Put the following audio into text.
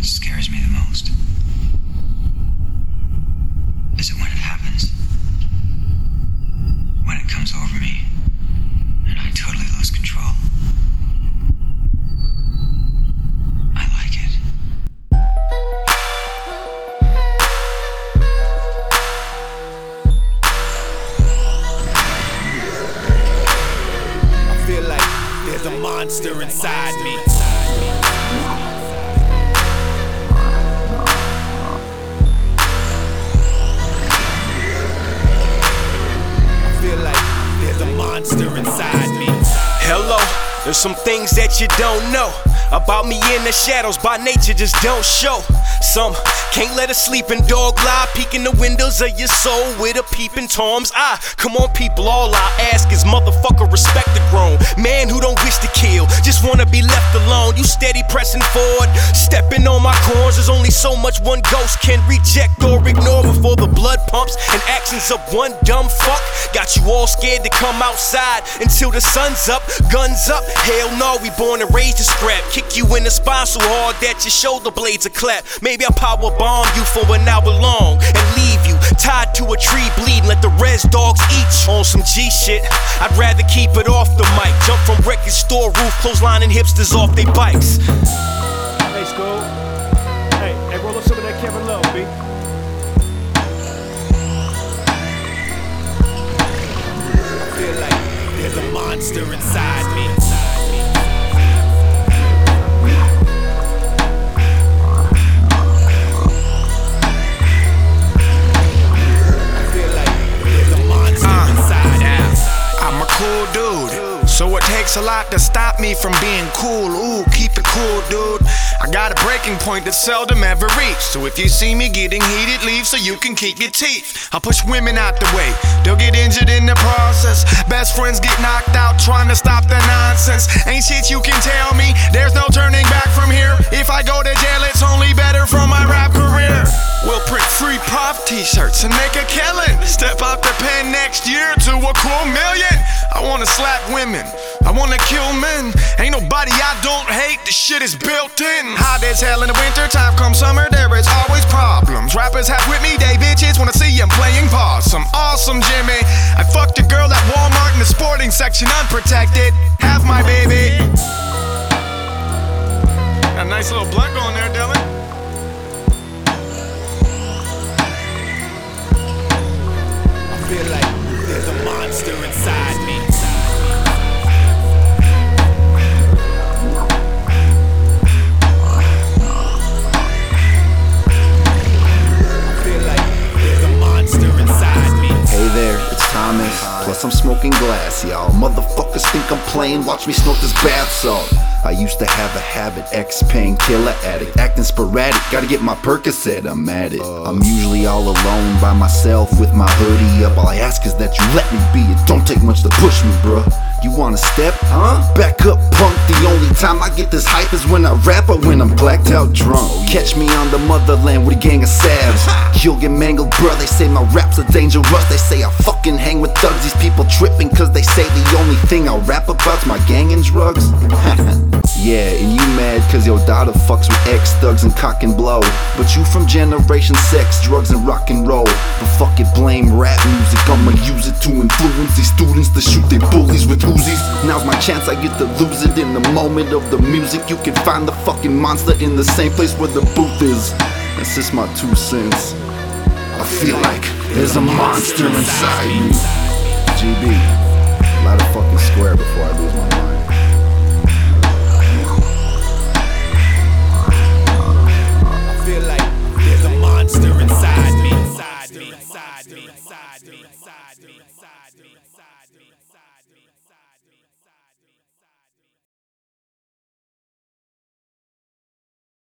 scares me the most is it when it happens. When it comes over me and I totally lose control. I like it. I feel like there's a monster inside me. Monster inside me. Hello, there's some things that you don't know about me in the shadows, by nature just don't show. Some can't let a sleeping dog lie, peeking the windows of your soul with a peeping Tom's eye. Come on people, all I ask is motherfucker respect the grown man who don't wish to kill, just wanna be left alone. You steady pressing forward, stepping on my corns. There's only so much one ghost can reject or ignore before the blood pumps and actions of one dumb fuck got you all scared to come outside until the sun's up, guns up. Hell no, we born and raised to scrap. Kick you in the spine so hard that your shoulder blades are clap. Maybe I'll power bomb you for an hour long and leave you tied to a tree bleeding. Let the res dogs eat you on some G shit. I'd rather keep it off the mic. Jump from record store roof, clotheslining hipsters off they bikes. Hey, Skull. Hey, roll up some of that Kevin Love, B. I feel like there's a monster inside me. I'm a cool dude, so it takes a lot to stop me from being cool. Ooh, keep it cool, dude. I got a breaking point that seldom ever reached. So if you see me getting heated, leave so you can keep your teeth. I'll push women out the way, they'll get injured in the process. Best friends get knocked out trying to stop the nonsense. Ain't shit you can tell me, there's no turning back from here. If I go to jail, it's only better for my rap career. We'll print free Puff t-shirts and make a killing. Step out the pen next year to a cool million. I wanna slap women, I wanna kill men. Ain't nobody I don't hate, this shit is built in. Hot as hell in the winter, time come summer, there is always problems. Rappers have with me, they bitches wanna see them playing possum. Awesome Jimmy, I fucked a girl at Walmart in the sporting section unprotected. Have my baby. Got a nice little blunt going there, Dylan. I feel like there's a monster inside me. I feel like there's a monster inside me. Hey there, it's Thomas. Plus I'm smoking glass, y'all. Motherfuckers think I'm playing, watch me snort this bath salt. I used to have a habit, ex-painkiller addict, acting sporadic, gotta get my Percocet, I'm at it. I'm usually all alone by myself with my hoodie up. All I ask is that you let me be, it don't take much to push me, bruh. You wanna step? Huh? Back up, punk. The only time I get this hype is when I rap or when I'm blacked out drunk. Catch me on the motherland with a gang of savs. You'll get mangled, bruh. They say my raps are dangerous. They say I fucking hang with thugs. These people tripping cause they say the only thing I rap about's my gang and drugs. Yeah, and you mad cause your daughter fucks with ex-thugs and cock and blow. But you from generation sex, drugs and rock and roll. But fuck it, blame rap music, I'ma use it to influence these students to shoot their bullies with Uzis. Now's my chance, I get to lose it in the moment of the music. You can find the fucking monster in the same place where the booth is. That's just my 2 cents. I feel like there's a monster inside me. GB, light a fucking square before I lose my mind.